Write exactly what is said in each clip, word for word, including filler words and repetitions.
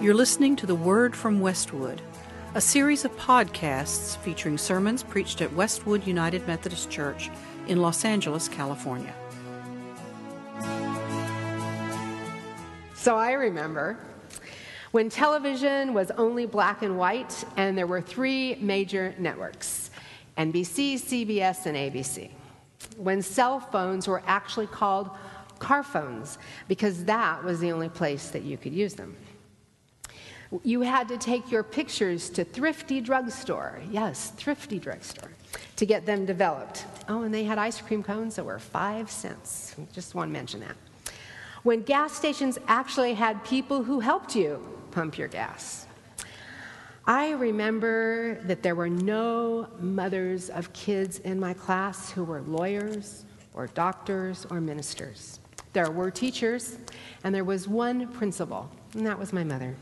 You're listening to The Word from Westwood, a series of podcasts featuring sermons preached at Westwood United Methodist Church in Los Angeles, California. So I remember when television was only black and white and there were three major networks, N B C, C B S, and A B C. When cell phones were actually called car phones because that was the only place that you could use them. You had to take your pictures to Thrifty Drugstore, yes, Thrifty Drugstore, to get them developed. Oh, and they had ice cream cones that were five cents. Just want to mention that. When gas stations actually had people who helped you pump your gas. I remember that there were no mothers of kids in my class who were lawyers or doctors or ministers. There were teachers, and there was one principal, and that was my mother.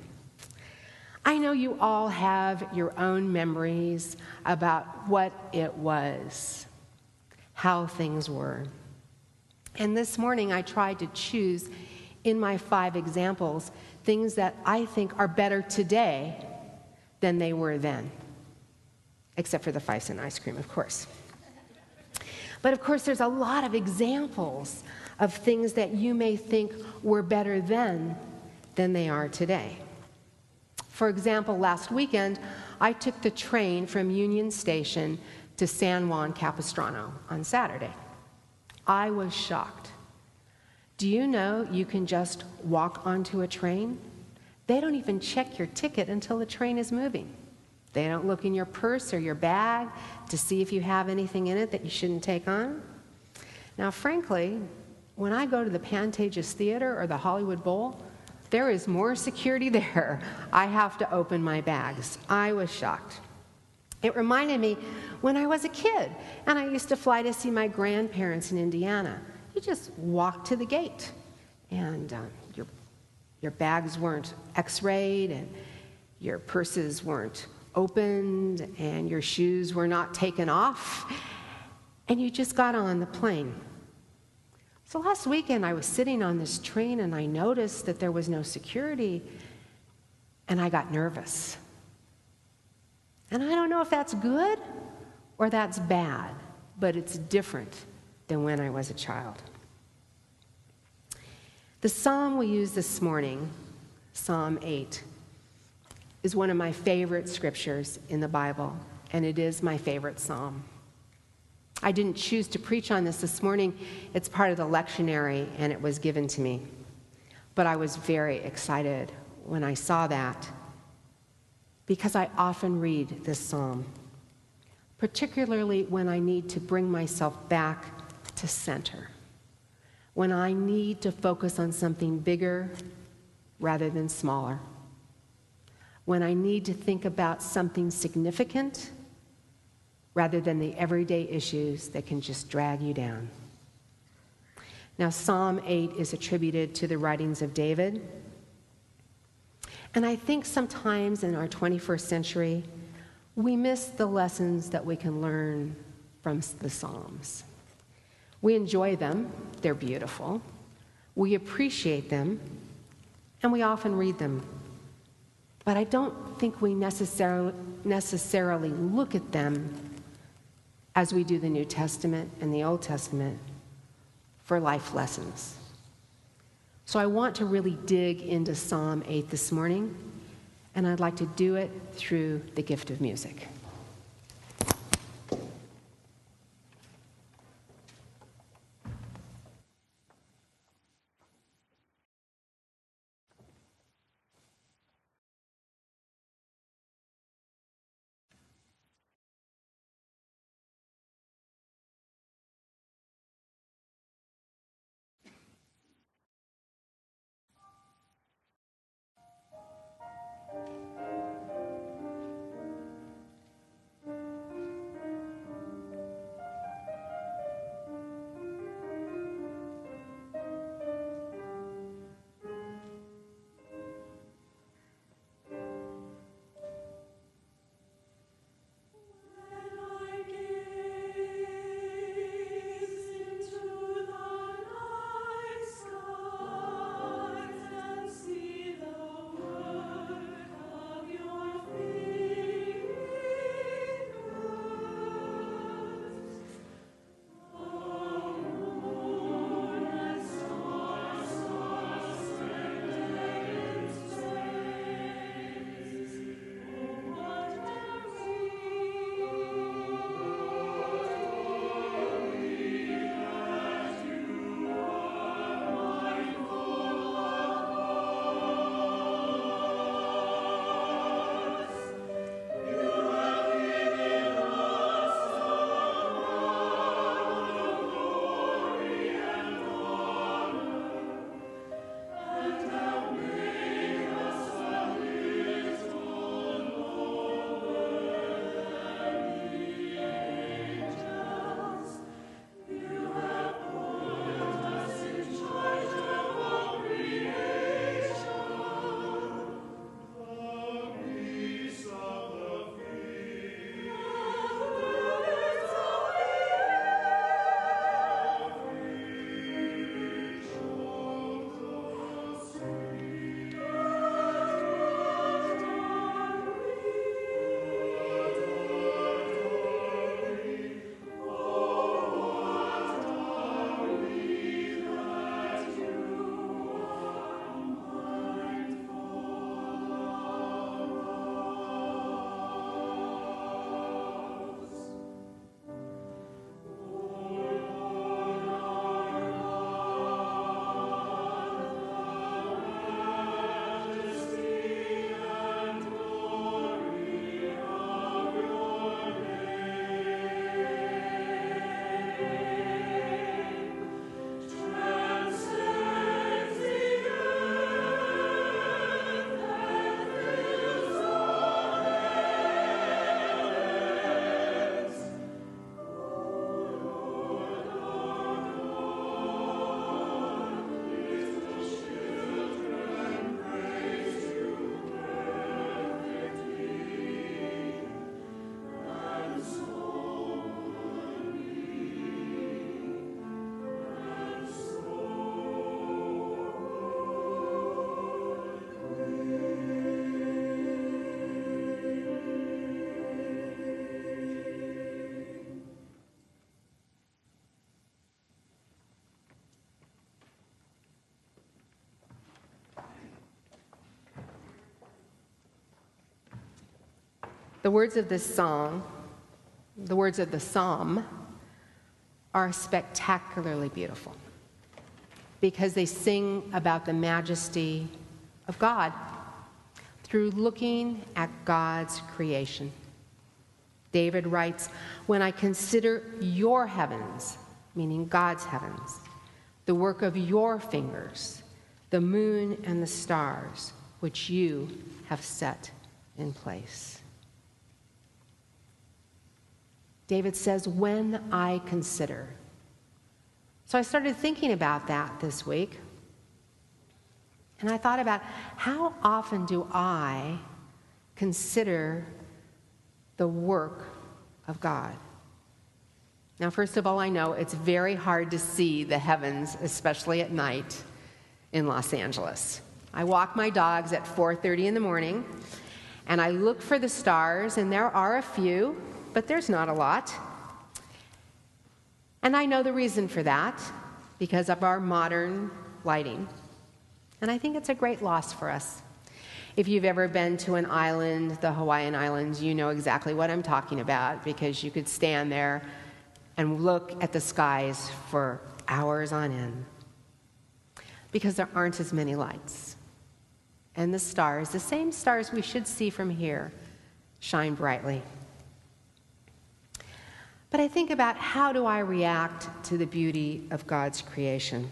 I know you all have your own memories about what it was, how things were. And this morning I tried to choose in my five examples things that I think are better today than they were then, except for the five cent ice cream, of course. But of course there's a lot of examples of things that you may think were better then than they are today. For example, last weekend, I took the train from Union Station to San Juan Capistrano on Saturday. I was shocked. Do you know you can just walk onto a train? They don't even check your ticket until the train is moving. They don't look in your purse or your bag to see if you have anything in it that you shouldn't take on. Now, frankly, when I go to the Pantages Theater or the Hollywood Bowl, there is more security there. I have to open my bags. I was shocked. It reminded me when I was a kid and I used to fly to see my grandparents in Indiana. You just walked to the gate and uh, your, your bags weren't x-rayed and your purses weren't opened and your shoes were not taken off and you just got on the plane. So last weekend, I was sitting on this train, and I noticed that there was no security, and I got nervous. And I don't know if that's good or that's bad, but it's different than when I was a child. The psalm we used this morning, Psalm eight, is one of my favorite scriptures in the Bible, and it is my favorite psalm. I didn't choose to preach on this this morning. It's part of the lectionary, and it was given to me. But I was very excited when I saw that because I often read this psalm, particularly when I need to bring myself back to center, when I need to focus on something bigger rather than smaller, when I need to think about something significant rather than the everyday issues that can just drag you down. Now, Psalm eight is attributed to the writings of David. And I think sometimes in our twenty-first century, we miss the lessons that we can learn from the Psalms. We enjoy them, they're beautiful. We appreciate them, and we often read them. But I don't think we necessarily, necessarily look at them as we do the New Testament and the Old Testament for life lessons. So I want to really dig into Psalm eight this morning, and I'd like to do it through the gift of music. The words of this song, the words of the psalm, are spectacularly beautiful because they sing about the majesty of God through looking at God's creation. David writes, "When I consider your heavens," meaning God's heavens, "the work of your fingers, the moon and the stars, which you have set in place." David says, "When I consider." So I started thinking about that this week. And I thought about how often do I consider the work of God? Now, first of all, I know it's very hard to see the heavens, especially at night in Los Angeles. I walk my dogs at four thirty in the morning, and I look for the stars, and there are a few, but there's not a lot. And I know the reason for that, because of our modern lighting. And I think it's a great loss for us. If you've ever been to an island, the Hawaiian Islands, you know exactly what I'm talking about, because you could stand there and look at the skies for hours on end, because there aren't as many lights. And the stars, the same stars we should see from here, shine brightly. But I think about, how do I react to the beauty of God's creation?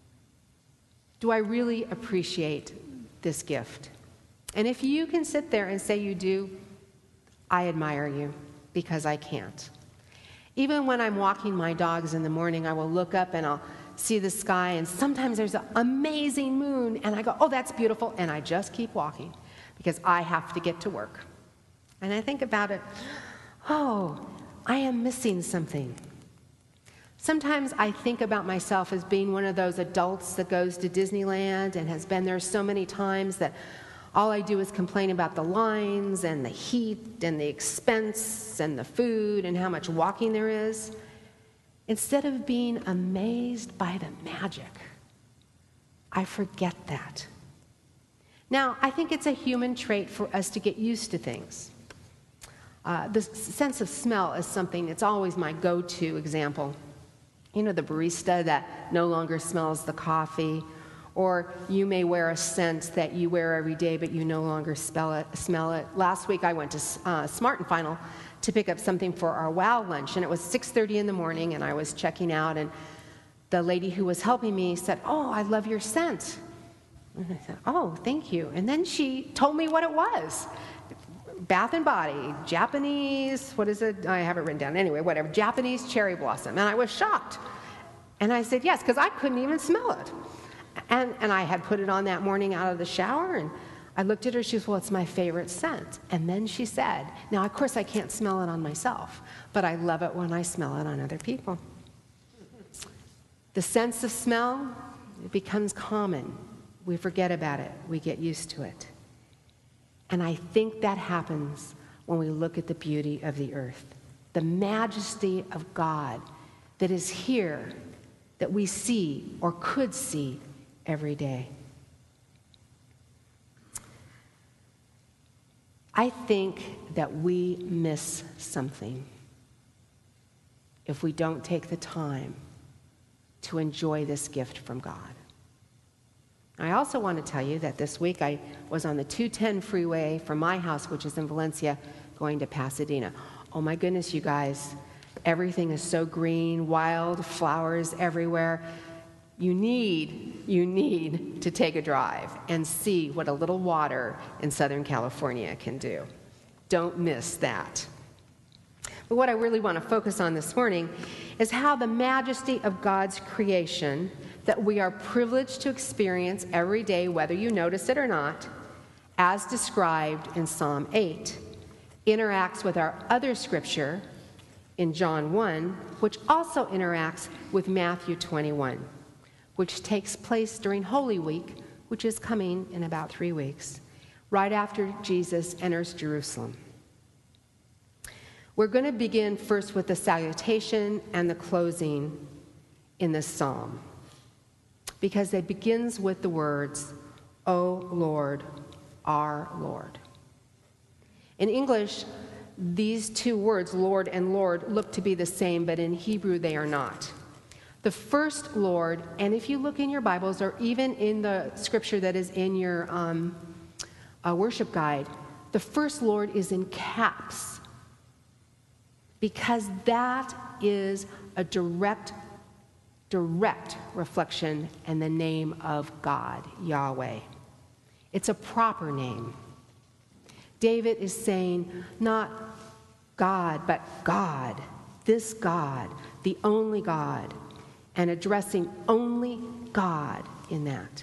Do I really appreciate this gift? And if you can sit there and say you do, I admire you, because I can't. Even when I'm walking my dogs in the morning, I will look up and I'll see the sky, and sometimes there's an amazing moon, and I go, oh, that's beautiful, and I just keep walking because I have to get to work. And I think about it, oh, I am missing something. Sometimes I think about myself as being one of those adults that goes to Disneyland and has been there so many times that all I do is complain about the lines and the heat and the expense and the food and how much walking there is, instead of being amazed by the magic. I forget that. Now, I think it's a human trait for us to get used to things. Uh, the sense of smell is something, it's always my go-to example. You know, the barista that no longer smells the coffee, or you may wear a scent that you wear every day, but you no longer smell it. Smell it. Last week I went to uh, Smart and Final to pick up something for our WOW lunch, and it was six thirty in the morning, and I was checking out, and the lady who was helping me said, "Oh, I love your scent." And I said, "Oh, thank you." And then she told me what it was. Bath and Body, Japanese, what is it? I have it written down. Anyway, whatever, Japanese cherry blossom. And I was shocked. And I said, yes, because I couldn't even smell it. And, and I had put it on that morning out of the shower, and I looked at her, she said, well, it's my favorite scent. And then she said, now, of course, I can't smell it on myself, but I love it when I smell it on other people. The sense of smell, it becomes common. We forget about it. We get used to it. And I think that happens when we look at the beauty of the earth, the majesty of God that is here, that we see or could see every day. I think that we miss something if we don't take the time to enjoy this gift from God. I also want to tell you that this week I was on the two ten freeway from my house, which is in Valencia, going to Pasadena. Oh my goodness, you guys, everything is so green, wild flowers everywhere. You need, you need to take a drive and see what a little water in Southern California can do. Don't miss that. But what I really want to focus on this morning is how the majesty of God's creation that we are privileged to experience every day, whether you notice it or not, as described in Psalm eight, interacts with our other scripture in John one, which also interacts with Matthew twenty-one, which takes place during Holy Week, which is coming in about three weeks, right after Jesus enters Jerusalem. We're going to begin first with the salutation and the closing in this psalm, because it begins with the words, "O Lord, our Lord." In English, these two words, Lord and Lord, look to be the same, but in Hebrew they are not. The first Lord, and if you look in your Bibles or even in the scripture that is in your um, uh, worship guide, the first Lord is in caps because that is a direct, direct reflection and the name of God, Yahweh. It's a proper name. David is saying not God, but God, this God, the only God, and addressing only God in that.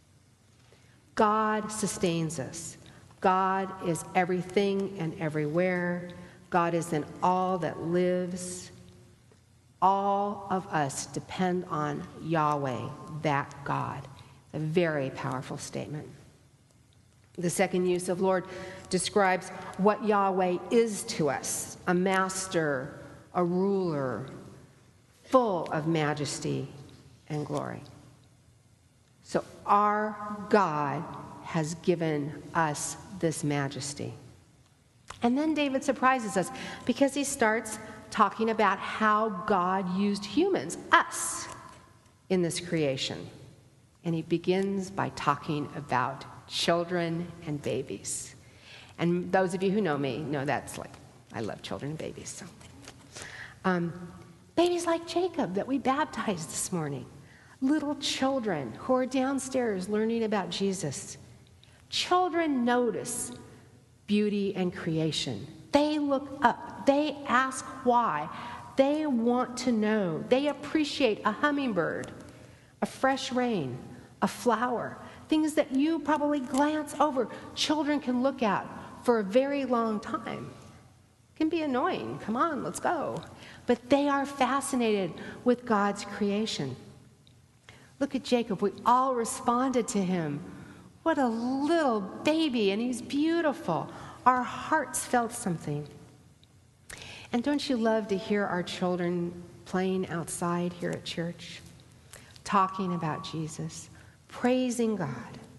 God sustains us. God is everything and everywhere. God is in all that lives. All of us depend on Yahweh, that God. A very powerful statement. The second use of Lord describes what Yahweh is to us, a master, a ruler, full of majesty and glory. So our God has given us this majesty. And then David surprises us because he starts talking about how God used humans, us, in this creation. And he begins by talking about children and babies. And those of you who know me know that's like, I love children and babies. So, um, babies like Jacob that we baptized this morning. Little children who are downstairs learning about Jesus. Children notice beauty and creation. They look up. They ask why. They want to know. They appreciate a hummingbird, a fresh rain, a flower, things that you probably glance over. Children can look at for a very long time. It can be annoying. Come on, let's go. But they are fascinated with God's creation. Look at Jacob. We all responded to him. What a little baby, and he's beautiful. Our hearts felt something. And don't you love to hear our children playing outside here at church, talking about Jesus, praising God?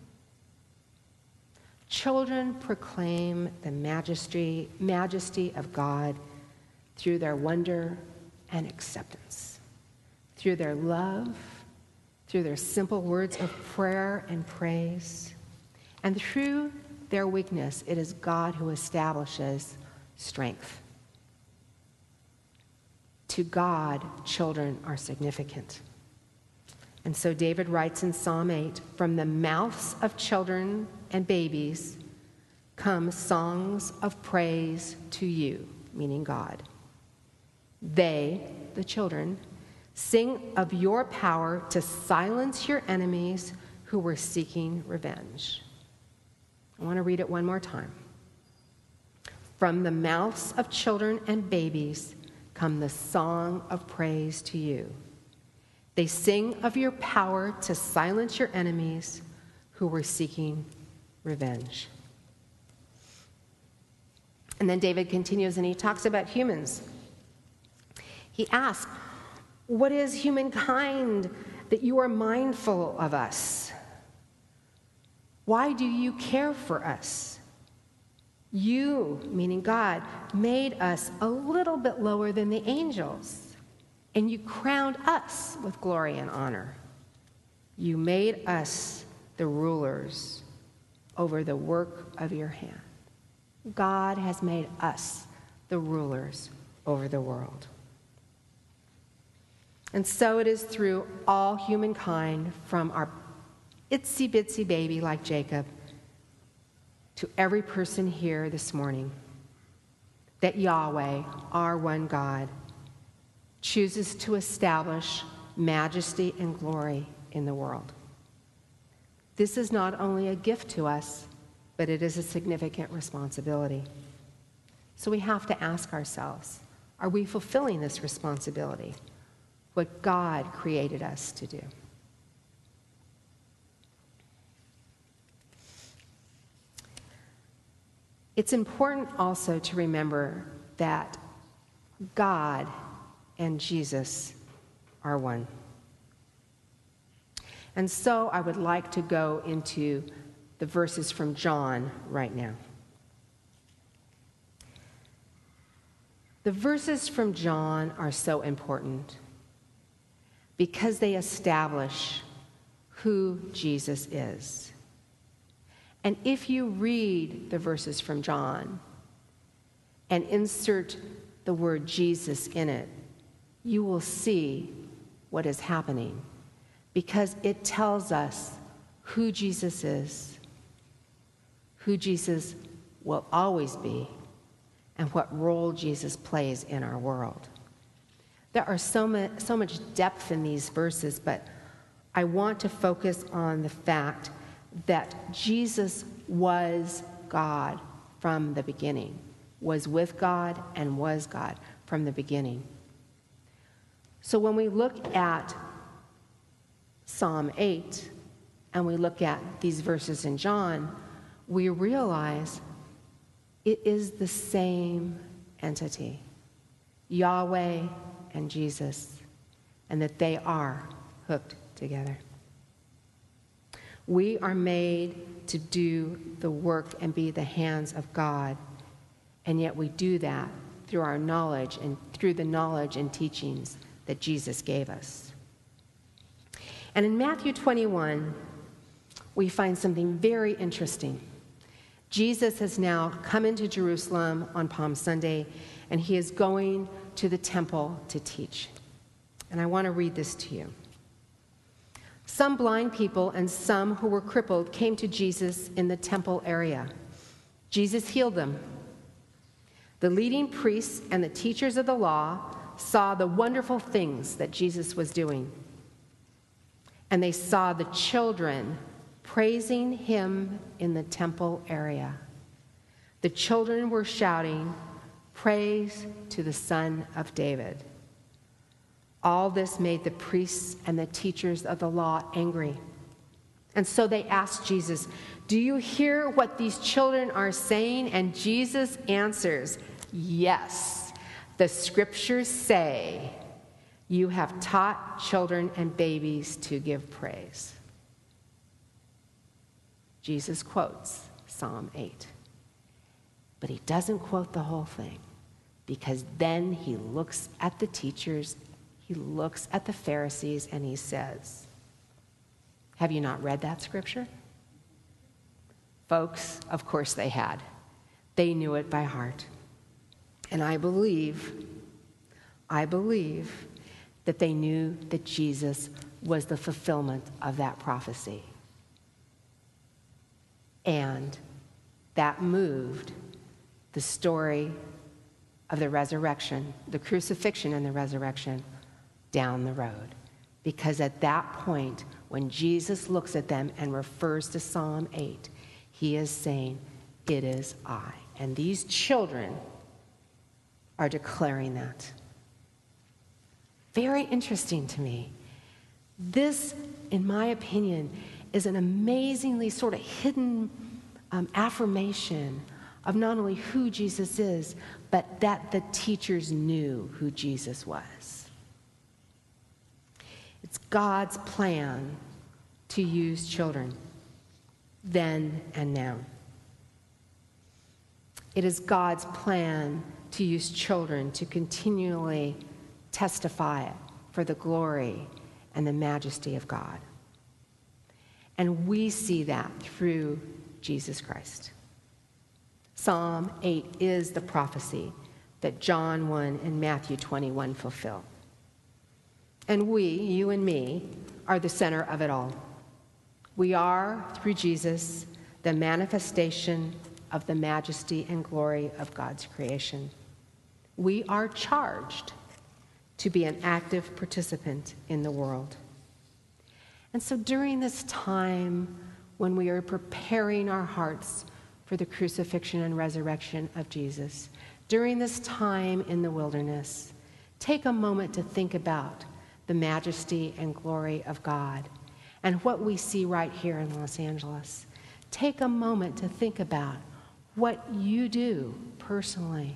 Children proclaim the majesty, majesty of God through their wonder and acceptance, through their love, through their simple words of prayer and praise, and through their weakness. It is God who establishes strength. To God, children are significant. And so David writes in Psalm eight, from the mouths of children and babies come songs of praise to you, meaning God. They, the children, sing of your power to silence your enemies who were seeking revenge. I want to read it one more time. From the mouths of children and babies come the song of praise to you. They sing of your power to silence your enemies who were seeking revenge. And then David continues and he talks about humans. He asks, what is humankind that you are mindful of us? Why do you care for us? You, meaning God, made us a little bit lower than the angels, and you crowned us with glory and honor. You made us the rulers over the work of your hand. God has made us the rulers over the world. And so it is through all humankind, from our itsy-bitsy baby like Jacob to every person here this morning, that Yahweh, our one God, chooses to establish majesty and glory in the world. This is not only a gift to us, but it is a significant responsibility. So we have to ask ourselves, are we fulfilling this responsibility? What God created us to do. It's important also to remember that God and Jesus are one. And so I would like to go into the verses from John right now. The verses from John are so important because they establish who Jesus is. And if you read the verses from John and insert the word Jesus in it, you will see what is happening, because it tells us who Jesus is, who Jesus will always be, and what role Jesus plays in our world. There are so much, so much depth in these verses, but I want to focus on the fact that Jesus was God from the beginning, was with God and was God from the beginning. So when we look at Psalm eight and we look at these verses in John, we realize it is the same entity, Yahweh and Jesus, and that they are hooked together. We are made to do the work and be the hands of God, and yet we do that through our knowledge and through the knowledge and teachings that Jesus gave us. And in Matthew twenty-one, we find something very interesting. Jesus has now come into Jerusalem on Palm Sunday, and he is going to the temple to teach. And I want to read this to you. Some blind people and some who were crippled came to Jesus in the temple area. Jesus healed them. The leading priests and the teachers of the law saw the wonderful things that Jesus was doing. And they saw the children praising him in the temple area. The children were shouting, "Praise to the Son of David." All this made the priests and the teachers of the law angry. And so they asked Jesus, "Do you hear what these children are saying?" And Jesus answers, "Yes. The scriptures say, you have taught children and babies to give praise." Jesus quotes Psalm eight. But he doesn't quote the whole thing, because then he looks at the teachers, he looks at the Pharisees, and he says, "Have you not read that scripture?" Folks, of course they had. They knew it by heart. And I believe, I believe that they knew that Jesus was the fulfillment of that prophecy. And that moved the story of the resurrection, the crucifixion and the resurrection, down the road. Because at that point, when Jesus looks at them and refers to Psalm eight, he is saying, "It is I." And these children are declaring that. Very interesting to me. This, in my opinion, is an amazingly sort of hidden um, affirmation of not only who Jesus is, but that the teachers knew who Jesus was. It's God's plan to use children then and now. It is God's plan to use children to continually testify for the glory and the majesty of God. And we see that through Jesus Christ. Psalm eight is the prophecy that John one and Matthew twenty-one fulfill. And we, you and me, are the center of it all. We are, through Jesus, the manifestation of the majesty and glory of God's creation. We are charged to be an active participant in the world. And so during this time when we are preparing our hearts for the crucifixion and resurrection of Jesus, during this time in the wilderness, take a moment to think about the majesty and glory of God and what we see right here in Los Angeles. Take a moment to think about what you do personally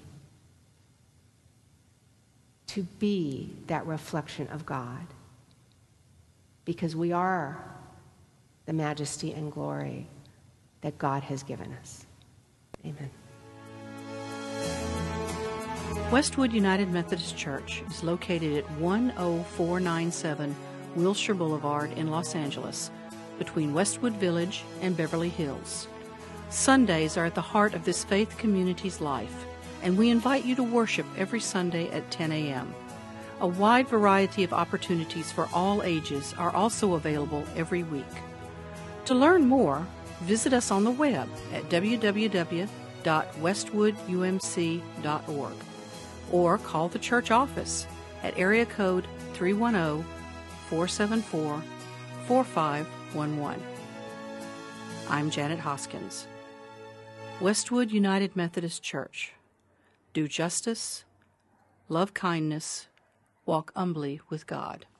to be that reflection of God, because we are the majesty and glory that God has given us. Amen. Westwood United Methodist Church is located at one oh four nine seven Wilshire Boulevard in Los Angeles, between Westwood Village and Beverly Hills. Sundays are at the heart of this faith community's life, and we invite you to worship every Sunday at ten a.m. A wide variety of opportunities for all ages are also available every week. To learn more, visit us on the web at w w w dot westwood u m c dot org or call the church office at area code three one zero, four seven four, four five one one. I'm Janet Hoskins. Westwood United Methodist Church. Do justice, love kindness, walk humbly with God.